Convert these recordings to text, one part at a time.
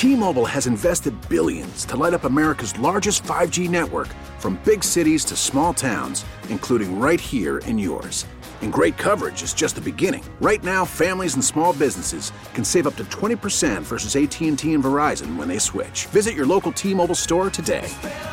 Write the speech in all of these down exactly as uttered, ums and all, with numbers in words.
T-Mobile has invested billions to light up America's largest five G network, from big cities to small towns, including right here in yours. And great coverage is just the beginning. Right now, families and small businesses can save up to twenty percent versus A T and T and Verizon when they switch. Visit your local T-Mobile store today.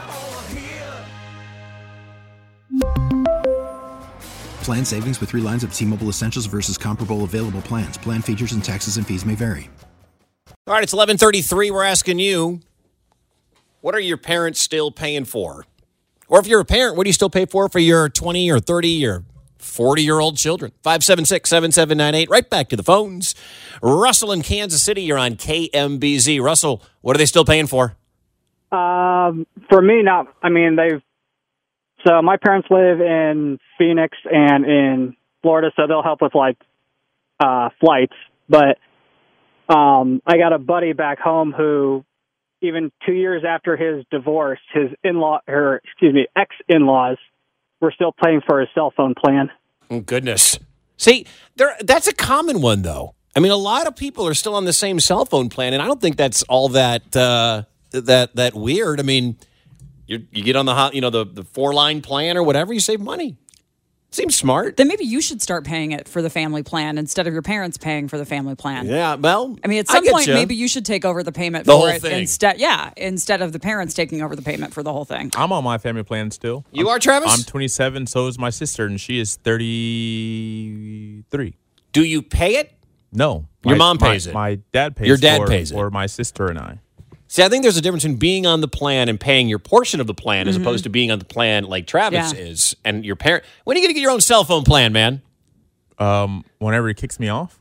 Plan savings with three lines of T-Mobile Essentials versus comparable available plans. Plan features and taxes and fees may vary. All right, it's eleven thirty-three. We're asking you, what are your parents still paying for? Or if you're a parent, what do you still pay for for your twenty or thirty or forty-year-old children? five seven six, seven seven nine eight. Right back to the phones. Russell in Kansas City, you're on K M B Z. Russell, what are they still paying for? Um, for me, not. I mean, they've. So my parents live in Phoenix and in Florida, so they'll help with like uh, flights. But um, I got a buddy back home who, even two years after his divorce, his in-law, or excuse me, ex-in-laws were still paying for his cell phone plan. Oh, goodness. See, there, that's a common one, though. I mean, a lot of people are still on the same cell phone plan, and I don't think that's all that uh, that that weird. I mean, you you get on the hot, you know, the, the four line plan or whatever, you save money. Seems smart. Then maybe you should start paying it for the family plan instead of your parents paying for the family plan. Yeah, well, I mean, at some I point, you. maybe you should take over the payment The for whole it thing. instead. Yeah, instead of the parents taking over the payment for the whole thing. I'm on my family plan still. You I'm, are, Travis? I'm twenty-seven, so is my sister, and she is thirty-three. Do you pay it? No. Your my, mom pays my, it. My dad pays Your dad for, pays it. for my sister and I. See, I think there's a difference in being on the plan and paying your portion of the plan as opposed to being on the plan like Travis Yeah. is. And your parent, when are you going to get your own cell phone plan, man? Um, whenever he kicks me off.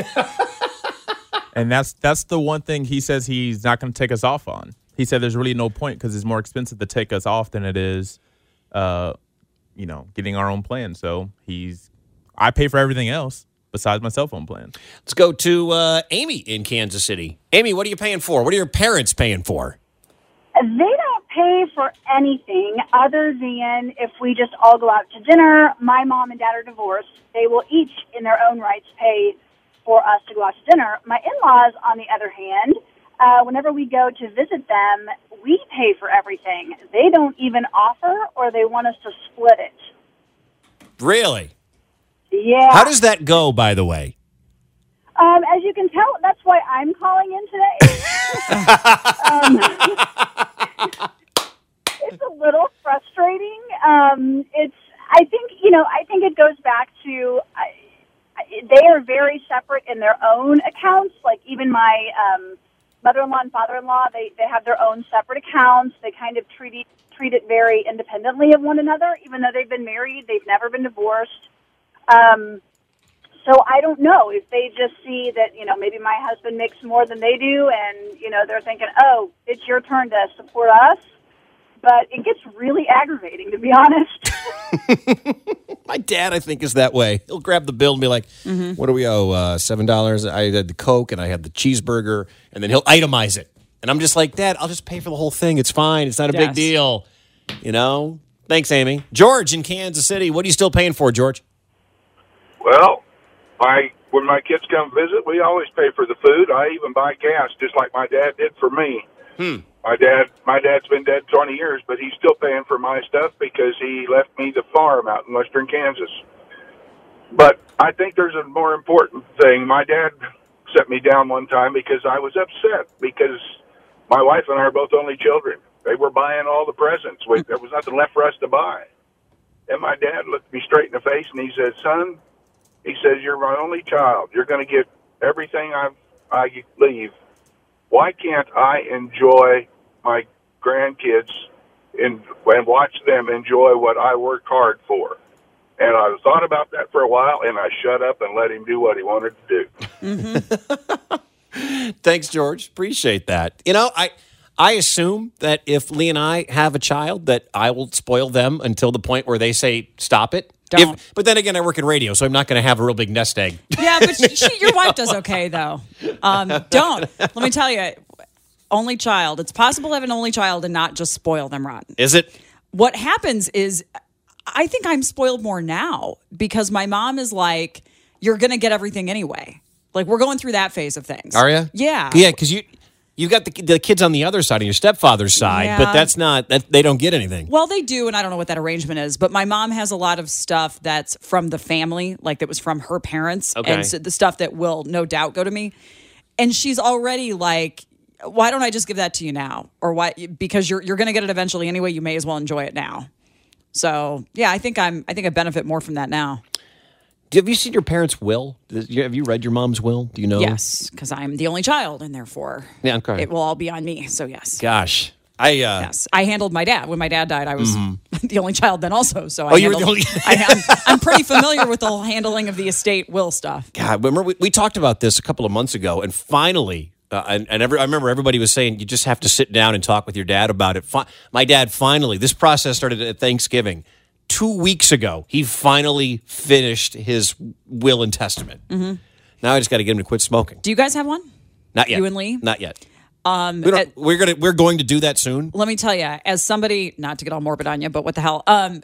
And that's that's the one thing he says he's not going to take us off on. He said there's really no point because it's more expensive to take us off than it is, uh, you know, getting our own plan. So he's, I pay for everything else besides my cell phone plan. Let's go to uh, Amy in Kansas City. Amy, what are you paying for? What are your parents paying for? They don't pay for anything other than if we just all go out to dinner. My mom and dad are divorced. They will each, in their own rights, pay for us to go out to dinner. My in-laws, on the other hand, uh, whenever we go to visit them, we pay for everything. They don't even offer or they want us to split it. Really? Yeah. How does that go, by the way? Um, as you can tell, that's why I'm calling in today. um, it's a little frustrating. Um, it's, I think, you know, I think it goes back to, I, they are very separate in their own accounts. Like even my um, mother-in-law and father-in-law, they, they have their own separate accounts. They kind of treat it, treat it very independently of one another, even though they've been married, they've never been divorced. Um, so I don't know if they just see that, you know, maybe my husband makes more than they do and, you know, they're thinking, oh, it's your turn to support us. But it gets really aggravating, to be honest. My dad, I think, is that way. He'll grab the bill and be like, mm-hmm. what do we owe? Uh, seven dollars. I had the Coke and I had the cheeseburger. And then he'll itemize it. And I'm just like, Dad, I'll just pay for the whole thing. It's fine. It's not a Yes. big deal. You know? Thanks, Amy. George in Kansas City. What are you still paying for, George? Well, my when my kids come visit, we always pay for the food. I even buy gas, just like my dad did for me. Hmm. My dad, my dad's been dead twenty years, but he's still paying for my stuff because he left me the farm out in western Kansas. But I think there's a more important thing. My dad set me down one time because I was upset because my wife and I are both only children. They were buying all the presents. We, there was nothing left for us to buy. And my dad looked me straight in the face and he said, son, he says, you're my only child. You're going to get everything I I leave. Why can't I enjoy my grandkids and, and watch them enjoy what I worked hard for? And I thought about that for a while, and I shut up and let him do what he wanted to do. Mm-hmm. Thanks, George. Appreciate that. You know, I I assume that if Lee and I have a child, that I will spoil them until the point where they say, stop it. Don't. If, but then again, I work in radio, so I'm not going to have a real big nest egg. Yeah, but she, she, your wife does okay, though. Um, don't. Let me tell you, only child. It's possible to have an only child and not just spoil them rotten. Is it? What happens is, I think I'm spoiled more now because my mom is like, you're going to get everything anyway. Like, we're going through that phase of things. Are you? Yeah. Yeah, because you You got the, the kids on the other side, on your stepfather's side, Yeah. but that's not, that they don't get anything. Well, they do, and I don't know what that arrangement is, but my mom has a lot of stuff that's from the family, like that was from her parents, Okay. and so the stuff that will no doubt go to me. And she's already like, why don't I just give that to you now? Or why? Because you're you're going to get it eventually anyway. You may as well enjoy it now. So yeah, I think I'm I think I benefit more from that now. Have you seen your parents' will? Have you read your mom's will? Do you know? Yes, because I'm the only child, and therefore Yeah, okay. it will all be on me. So yes. Gosh. I, uh, Yes, I handled my dad. When my dad died, I was the only child then also. So I Oh, you were handled, the only- I, I'm, I'm pretty familiar with the whole handling of the estate will stuff. God, remember we, we talked about this a couple of months ago, and finally, uh, and, and every, I remember everybody was saying you just have to sit down and talk with your dad about it. Fi- my dad finally, this process started at Thanksgiving. Two weeks ago, he finally finished his will and testament. Mm-hmm. Now I just got to get him to quit smoking. Do you guys have one? Not yet. You and Lee? Not yet. Um, We don't, uh, we're gonna we're going to do that soon. let me tell you, as somebody, not to get all morbid on you, but what the hell? Um,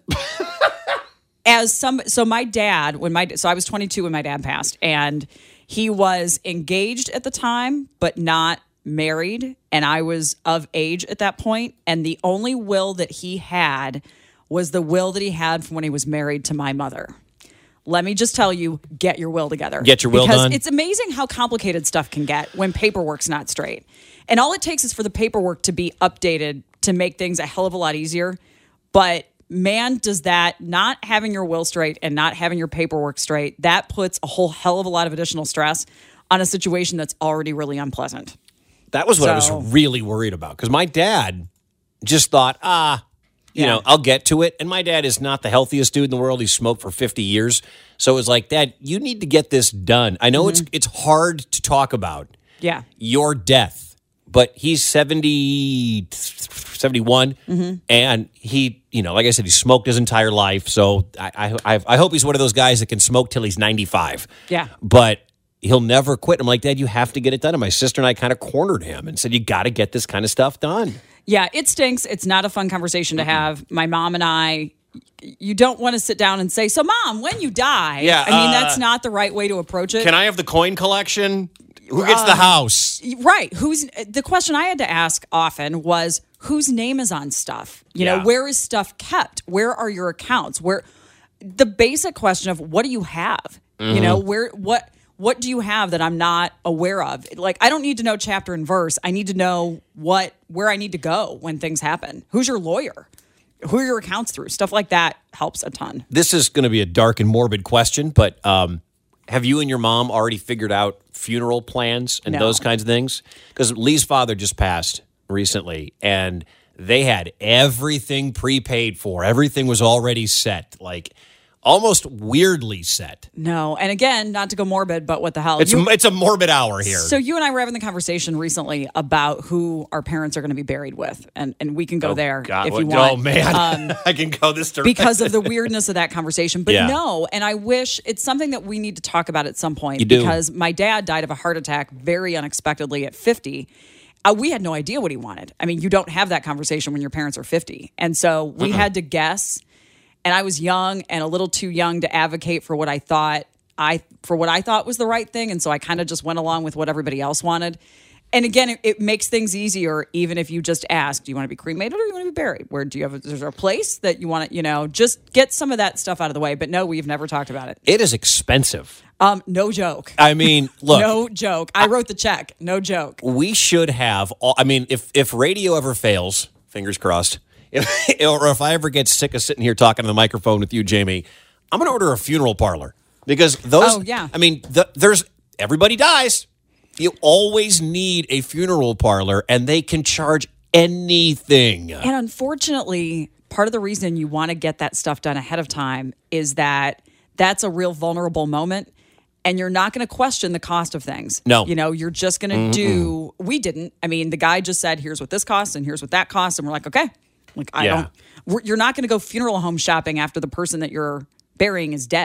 as some, so my dad, when my, so I was twenty-two when my dad passed, and he was engaged at the time, but not married, and I was of age at that point, and the only will that he had was the will that he had from when he was married to my mother. Let me just tell you, get your will together. Get your will because done. It's amazing how complicated stuff can get when paperwork's not straight. And all it takes is for the paperwork to be updated to make things a hell of a lot easier. But man, does that, not having your will straight and not having your paperwork straight, that puts a whole hell of a lot of additional stress on a situation that's already really unpleasant. That was what I So- was really worried about because my dad just thought, ah, you Yeah. know, I'll get to it. And my dad is not the healthiest dude in the world. He smoked for fifty years. So it was like, Dad, you need to get this done. I know it's it's hard to talk about Yeah. your death, but he's seventy, seventy-one, and he, you know, like I said, he smoked his entire life. So I, I, I hope he's one of those guys that can smoke till he's ninety-five. Yeah. But he'll never quit. I'm like, Dad, you have to get it done. And my sister and I kind of cornered him and said, you got to get this kind of stuff done. Yeah, it stinks. It's not a fun conversation to have. My mom and I, you don't want to sit down and say, so Mom, when you die, Yeah, I mean, uh, that's not the right way to approach it. Can I have the coin collection? Who gets the house? Right. Who's the question I had to ask often was whose name is on stuff? You Yeah. know, where is stuff kept? Where are your accounts? Where the basic question of what do you have? You know, where what what do you have that I'm not aware of? Like I don't need to know chapter and verse. I need to know what where I need to go when things happen. Who's your lawyer? Who are your accounts through? Stuff like that helps a ton. This is going to be a dark and morbid question, but um, have you and your mom already figured out funeral plans and No. those kinds of things? Because Lee's father just passed recently, and they had everything prepaid for. Everything was already set, like almost weirdly set. No. And again, not to go morbid, but what the hell? It's You- it's a morbid hour here. So you and I were having the conversation recently about who our parents are going to be buried with, and, and we can go there God, if what- you want. Oh man, I can go this direction because of the weirdness of that conversation. But Yeah. no, and I wish it's something that we need to talk about at some point You do. because my dad died of a heart attack very unexpectedly at fifty. Uh, we had no idea what he wanted. I mean, you don't have that conversation when your parents are fifty. And so we had to guess. And I was young and a little too young to advocate for what I thought I for what I thought was the right thing. And so I kind of just went along with what everybody else wanted. And again, it, it makes things easier even if you just ask, do you want to be cremated or do you want to be buried? Where do you have a, is there a place that you want to, you know, just get some of that stuff out of the way. But no, we've never talked about it. It is expensive. Um, no joke. I mean, look. No joke. I wrote the check. No joke. We should have all, I mean, if if radio ever fails, fingers crossed, if, or if I ever get sick of sitting here talking to the microphone with you, Jamie, I'm going to order a funeral parlor because those, Oh, yeah. I mean, the, there's, everybody dies. You always need a funeral parlor and they can charge anything. And unfortunately, part of the reason you want to get that stuff done ahead of time is that that's a real vulnerable moment. And you're not going to question the cost of things. No. You know, you're just going to do, we didn't. I mean, the guy just said, here's what this costs and here's what that costs. And we're like, okay. Like, I Yeah. don't, we're, you're not going to go funeral home shopping after the person that you're burying is dead.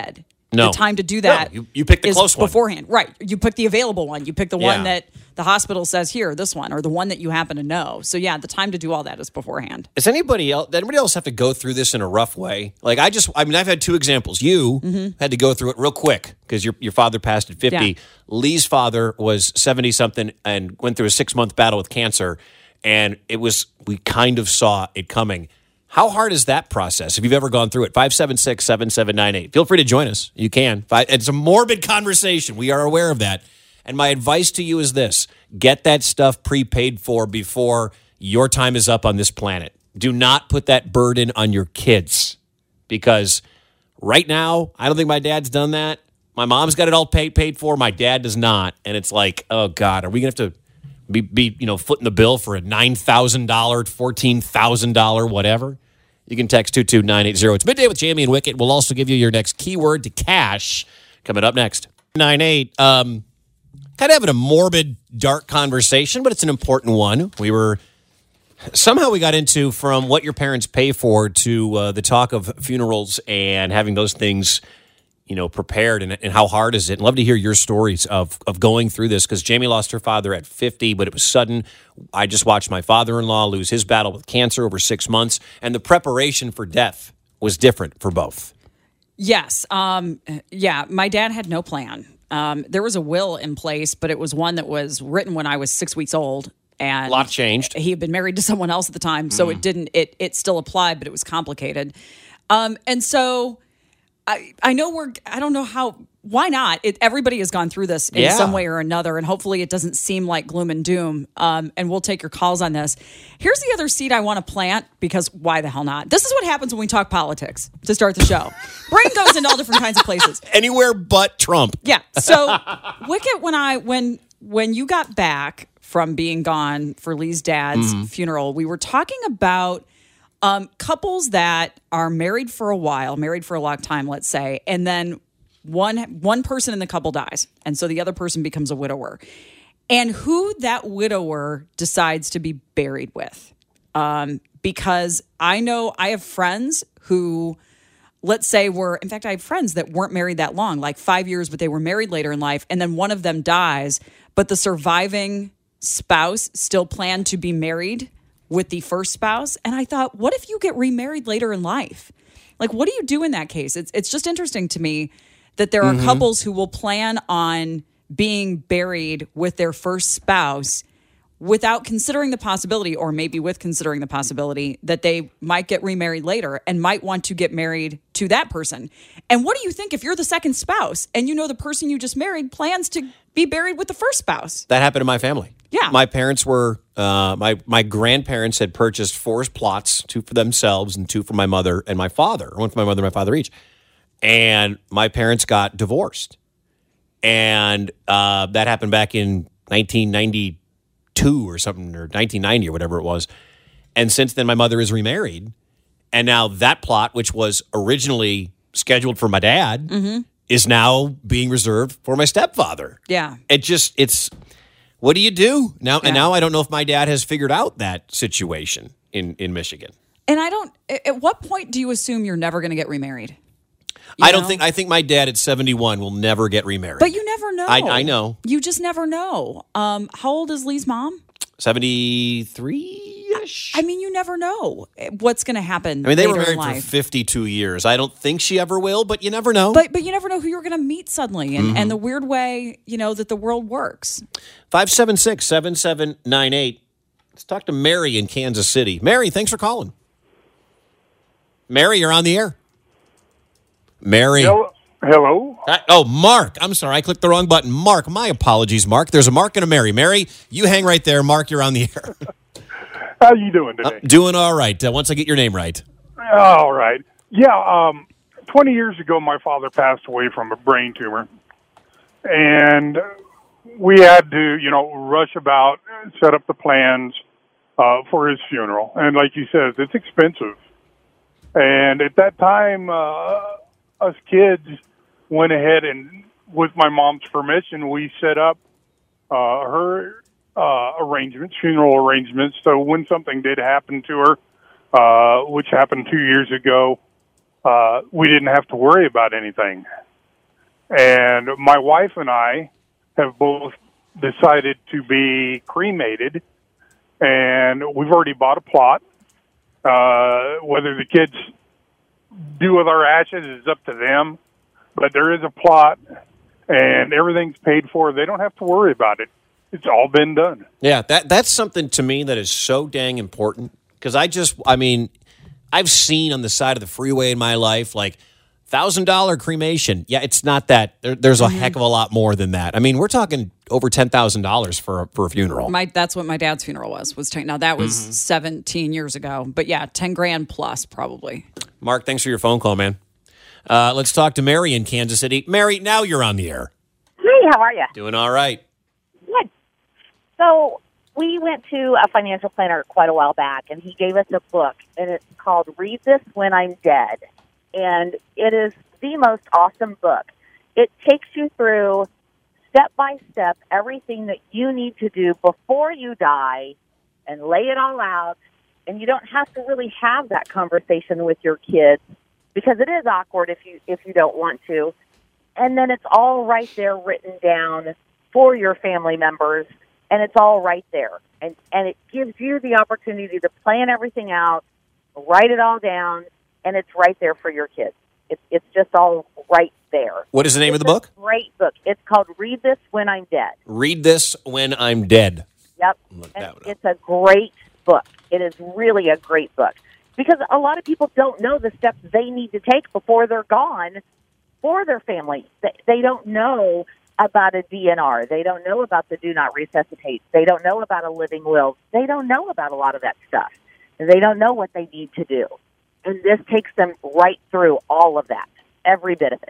No. The time to do that No, you, you pick the is close one. beforehand. Right. You pick the available one. You pick the Yeah. one that the hospital says, here, this one, or the one that you happen to know. So, yeah, the time to do all that is beforehand. Does anybody else, does anybody else have to go through this in a rough way? Like, I just, I mean, I've had two examples. You Mm-hmm. had to go through it real quick because your, your father passed at fifty. Yeah. Lee's father was seventy-something and went through a six-month battle with cancer. And it was, we kind of saw it coming. How hard is that process if you've ever gone through it? five seven six, seven seven nine eight. Feel free to join us. You can. It's a morbid conversation. We are aware of that. And my advice to you is this. Get that stuff prepaid for before your time is up on this planet. Do not put that burden on your kids because right now, I don't think my dad's done that. My mom's got it all paid paid for. My dad does not. And it's like, oh, God, are we going to have to be, be you know, footing the bill for a nine thousand dollars, fourteen thousand dollars, whatever? You can text two two nine eight zero. It's Midday with Jamie and Wicket. We'll also give you your next keyword to cash coming up next. nine eight. Um, kind of having a morbid, dark conversation, but it's an important one. We were somehow we got into from what your parents pay for to uh, the talk of funerals and having those things, you know, prepared and, and how hard is it? I'd love to hear your stories of of going through this because Jamie lost her father at fifty, but it was sudden. I just watched my father-in-law lose his battle with cancer over six months, and the preparation for death was different for both. Yes. Um, yeah, my dad had no plan. Um, there was a will in place, but it was one that was written when I was six weeks old. And A lot changed. He had been married to someone else at the time, so mm. it didn't, it it still applied, but it was complicated. Um, and so I I know we're, I don't know how, why not? It, everybody has gone through this in Yeah. some way or another, and hopefully it doesn't seem like gloom and doom. Um, and we'll take your calls on this. Here's the other seed I want to plant, because why the hell not? This is what happens when we talk politics to start the show. Brain goes into all different kinds of places. Anywhere but Trump. Yeah. So, Wicket, when I when when you got back from being gone for Lee's dad's Mm-hmm. funeral, we were talking about um, couples that are married for a while, married for a long time, let's say, and then one one person in the couple dies, and so the other person becomes a widower, and who that widower decides to be buried with. Um, because I know I have friends who, let's say, were, in fact, I have friends that weren't married that long, like five years, but they were married later in life, and then one of them dies, but the surviving spouse still planned to be married with the first spouse. And I thought, what if you get remarried later in life? Like, what do you do in that case? It's it's just interesting to me that there are mm-hmm. couples who will plan on being buried with their first spouse without considering the possibility, or maybe with considering the possibility, that they might get remarried later and might want to get married to that person. And what do you think if you're the second spouse and you know the person you just married plans to be buried with the first spouse? That happened in my family. Yeah. My parents were, uh, my, my grandparents had purchased four plots, two for themselves and two for my mother and my father, one for my mother and my father each. And my parents got divorced. And uh, that happened back in nineteen ninety-two or something, or nineteen ninety or whatever it was. And since then, my mother is remarried. And now that plot, which was originally scheduled for my dad, mm-hmm. is now being reserved for my stepfather. Yeah. It just, it's, what do you do? Now, Yeah. And now I don't know if my dad has figured out that situation in, in Michigan. And I don't, at what point do you assume you're never going to get remarried? You I don't know? think, I think my dad at seventy-one will never get remarried. But you never know. I, I know. You just never know. Um, how old is Lee's mom? seventy-three-ish? I mean, you never know what's going to happen. I mean, they were later in married life. for fifty-two years. I don't think she ever will, but you never know. But but you never know who you're going to meet suddenly, and, Mm-hmm. and the weird way, you know, that the world works. five seven six, seven seven nine eight. Let's talk to Mary in Kansas City. Mary, thanks for calling. Mary, you're on the air. Mary. Hello. Hello. Uh, oh, Mark. I'm sorry. I clicked the wrong button. Mark. My apologies, Mark. There's a Mark and a Mary. Mary, you hang right there. Mark, you're on the air. How you doing today? Uh, doing all right. Uh, once I get your name right. All right. Yeah, um, twenty years ago, my father passed away from a brain tumor. And we had to, you know, rush about, set up the plans uh, for his funeral. And like you said, it's expensive. And at that time, uh, us kids went ahead and, with my mom's permission, we set up uh, her uh, arrangements, funeral arrangements. So when something did happen to her, uh, which happened two years ago, uh, we didn't have to worry about anything. And my wife and I have both decided to be cremated, and we've already bought a plot. Uh, whether the kids do with our ashes is up to them, but there is a plot, and everything's paid for. They don't have to worry about it. It's all been done. Yeah, that that's something to me that is so dang important, because I just, I mean, I've seen on the side of the freeway in my life, like, one thousand dollars cremation. Yeah, it's not that. There, there's a mm-hmm. heck of a lot more than that. I mean, we're talking over ten thousand dollars for a, for a funeral. My That's what my dad's funeral was. was ten, now, that was mm-hmm. seventeen years ago. But, yeah, ten grand plus probably. Mark, thanks for your phone call, man. Uh, let's talk to Mary in Kansas City. Mary, now you're on the air. Hey, how are you? Doing all right. Good. So we went to a financial planner quite a while back, and he gave us a book, and it's called Read This When I'm Dead. And it is the most awesome book. It takes you through, step by step, everything that you need to do before you die and lay it all out. And you don't have to really have that conversation with your kids because it is awkward if you if you don't want to. And then it's all right there written down for your family members, and it's all right there. And, and it gives you the opportunity to plan everything out, write it all down, and it's right there for your kids. It's it's just all right there. What is the name it's of the book? A great book. It's called Read This When I'm Dead. Read This When I'm Dead. Yep. And it's a great book. It is really a great book because a lot of people don't know the steps they need to take before they're gone for their family. They, they don't know about a D N R. They don't know about the do not resuscitate. They don't know about a living will. They don't know about a lot of that stuff. They don't know what they need to do. And this takes them right through all of that, every bit of it.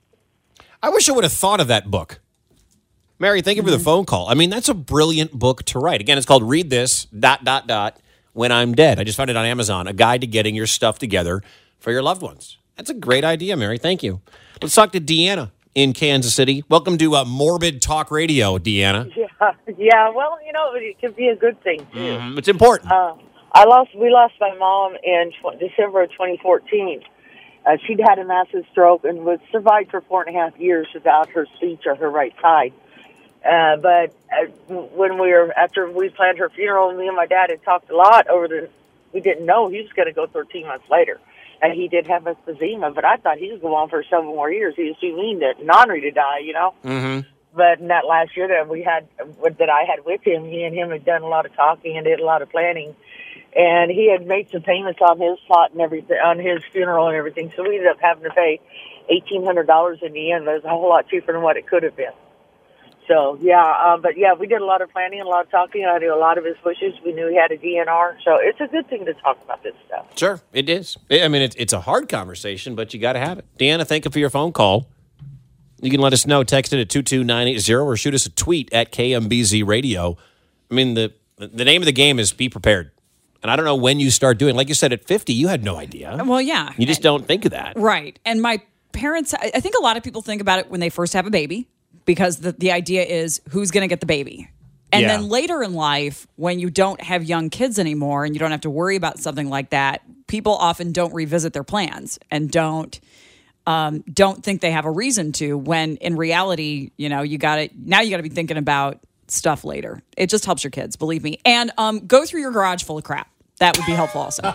I wish I would have thought of that book. Mary, thank you for the phone call. I mean, that's a brilliant book to write. Again, it's called Read This, dot, dot, dot, When I'm Dead. I just found it on Amazon, a guide to getting your stuff together for your loved ones. That's a great idea, Mary. Thank you. Let's talk to Deanna in Kansas City. Welcome to uh, Morbid Talk Radio, Deanna. Yeah, yeah. Well, you know, it can be a good thing, too. Mm-hmm. It's important. Uh, I lost. We lost my mom in tw- December of twenty fourteen. Uh, she'd had a massive stroke and was survived for four and a half years without her speech or her right side. Uh, but uh, when we were, after we planned her funeral, me and my dad had talked a lot over the, we didn't know he was going to go thirteen months later. And he did have emphysema, but I thought he was going on for several more years. He was too mean to, non-re to die, you know? Mm-hmm. But in that last year that we had, that I had with him, he and him had done a lot of talking and did a lot of planning. And he had made some payments on his plot and everything, on his funeral and everything. So we ended up having to pay eighteen hundred dollars in the end. That was a whole lot cheaper than what it could have been. So, yeah, uh, but yeah, we did a lot of planning and a lot of talking. I knew a lot of his wishes. We knew he had a D N R. So it's a good thing to talk about this stuff. Sure, it is. I mean, it's, it's a hard conversation, but you got to have it. Deanna, thank you for your phone call. You can let us know. Text it at two two nine eight zero or shoot us a tweet at K M B Z Radio. I mean, the the name of the game is be prepared. And I don't know when you start doing, like you said, at fifty, you had no idea. Well, yeah. You just don't think of that. Right. And my parents, I think a lot of people think about it when they first have a baby because the, the idea is who's going to get the baby. And Yeah. then later in life, when you don't have young kids anymore and you don't have to worry about something like that, people often don't revisit their plans and don't um, don't think they have a reason to, when in reality, you know, you got to, now you got to be thinking about stuff later. It just helps your kids, believe me. And um, go through your garage full of crap. That would be helpful also.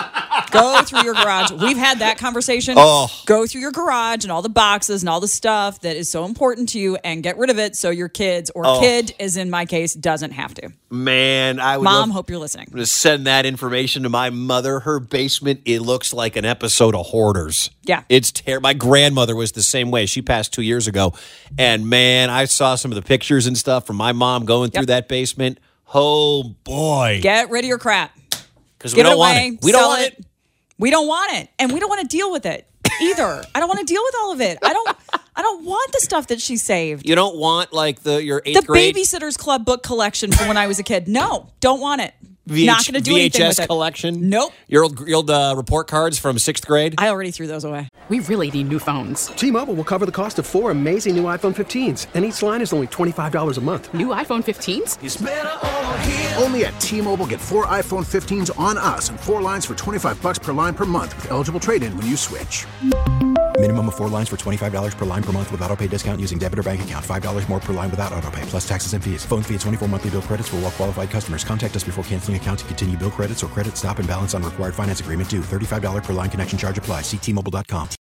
Go through your garage. We've had that conversation. Oh. Go through your garage and all the boxes and all the stuff that is so important to you and get rid of it so your kids, or Oh. kid, as in my case, doesn't have to. Man, I would Mom, love hope you're listening. to send that information to my mother. Her basement, it looks like an episode of Hoarders. Yeah. It's terrible. My grandmother was the same way. She passed two years ago. And man, I saw some of the pictures and stuff from my mom going through Yep. that basement. Oh, boy. Get rid of your crap. Because we Give it don't want away. it. We don't Sell want it. We don't want it. And we don't want to deal with it either. I don't want to deal with all of it. I don't I don't want the stuff that she saved. You don't want, like, the your eighth The grade Babysitter's Club book collection from when I was a kid. No, don't want it. V H- Not going to do V H anything S with it. collection? Nope. Your old, your old uh, report cards from sixth grade? I already threw those away. We really need new phones. T-Mobile will cover the cost of four amazing new iPhone fifteens, and each line is only twenty-five dollars a month. New iPhone fifteens? Only at T-Mobile, get four iPhone fifteens on us and four lines for twenty-five bucks per line per month with eligible trade-in when you switch. Minimum of four lines for twenty-five dollars per line per month with autopay discount using debit or bank account. five dollars more per line without autopay, plus taxes and fees. Phone fee at twenty-four monthly bill credits for well qualified customers. Contact us before canceling account to continue bill credits or credit stop and balance on required finance agreement due. thirty-five dollars per line connection charge applies. See T Mobile dot com.